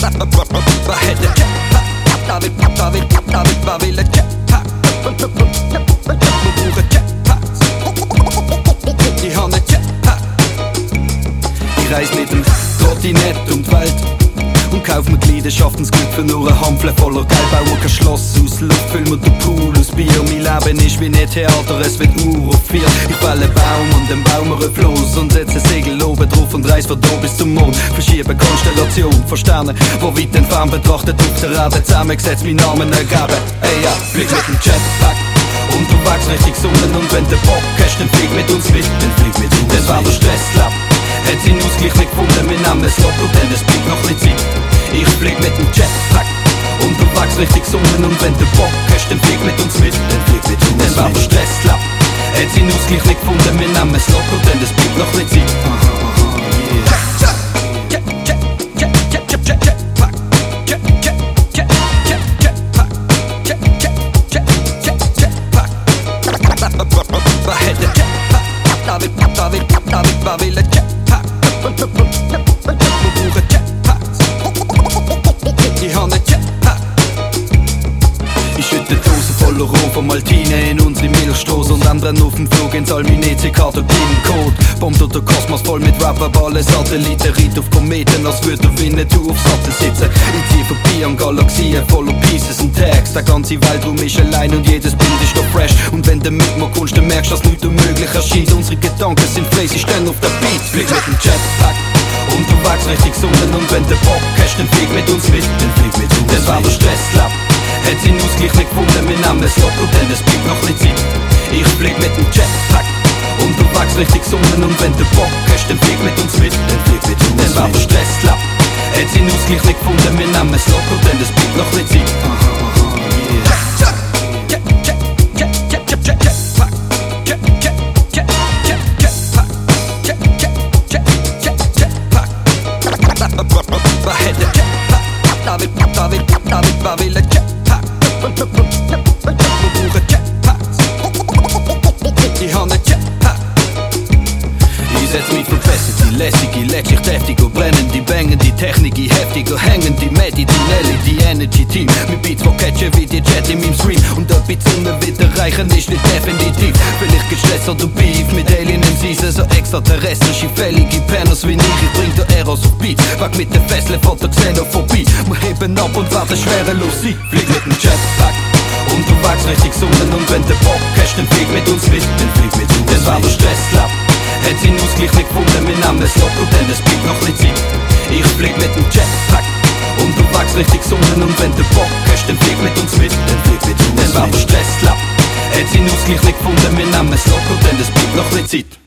Ich reis mit dem Trottinett um die Welt und kauf mir Leidenschaften, das Glück für nur ein Handvoll voller Geld. Baue kein Schloss aus Luft, füll mir den Pool aus Bier. Mein Leben ist wie ein Theater, es wird Uhr auf 4. Ich fälle einen Baum und dann bauen wir einen Floß und setze Segel oben drauf und reis von da bis zum Mond. Verschiebe Konstellation von Sternen, wo weit entfernt betrachtet auf der Erde zusammengesetzt meinen Namen ergeben. Ey ja, flieg mit dem Jetpack unterwegs Richtung Sonne und wenn du Bock hast, dann flieg mit uns mit. Dann flieg mit uns, das war der Stresslab. Hat seinen Ausgleich nicht gefunden, wir nehmen es locker, denn es bleibt noch nicht Zeit. Ich flieg mit dem Jetpack unterwegs Richtung Sonne und wenn du Bock hast, dann flieg mit uns mit. Dann flieg mit uns, das war der Stresslab. Hat seinen Ausgleich nicht gefunden, wir nehmen es locker, denn es bleibt noch nicht Zeit. Ich schütte Dosen voller Rohr von Maltine in unsere Milchstoß und anderen auf dem Flug ins Alminezi-Kartogin-Code. Bombt der Kosmos voll mit Rapperballen, Satelliten, riet auf Kometen, als würde der Winnetou auf Sattel sitzen. Ich zieh vorbei an Galaxien voller Pieces und Tags. Der ganze Weltraum ist allein und jedes Bild ist noch fresh. Und wenn du mit mir kommst, dann merkst du, dass nichts unmöglich erscheint. Unsere Gedanken sind frei, sie stehen auf der Beat. Flieg mit dem Jetpack unterwegs Richtung Sonne und wenn du Bock hast, dann flieg mit uns mit. Dann flieg mit uns, das war der Stresslab. Hat seinen Ausgleich nicht gefunden, wir nehmen es locker, denn es bleibt noch nicht Zeit. Ich flieg mit dem Jetpack unterwegs Richtung Sonne und wenn du Bock hast, dann flieg mit uns mit. Dann flieg mit uns, das war der Stresslab. Hat seinen Ausgleich nicht gefunden, wir nehmen es locker, denn es bleibt noch nicht Zeit. Ich setz mich verbessert, die lässige, letztlich deftiger, brennende, bangende Technik, heftiger, hängende, Medidinelli, die Energy-Team. Mit Beats, die catchen wie die Jet in meinem Stream. Und etwas Sonne wieder reichen ist nicht definitiv. Vielleicht gestresst oder Beef mit Alien MCs, so extraterrestrische, fällige Penners wie ich bring der Eros auf Beat. Weg mit den Fesseln von der Xenophobie. Wir heben ab und werden schwerelos sein. Flieg mit dem Jetpack unterwegs Richtung Sonne und wenn du Bock hast, dann flieg mit uns mit. Dann flieg mit uns, das war der Stresslab. Hat seinen Ausgleich nicht gefunden, wir nehmen es locker, denn es bleibt noch nicht Zeit. Ich flieg mit dem Jetpack unterwegs Richtung Sonne und wenn du Bock hast, dann flieg mit uns mit. Dann flieg mit uns, das war der Stresslab. Hat seinen Ausgleich nicht gefunden, wir nehmen es locker, denn es bleibt noch nicht Zeit.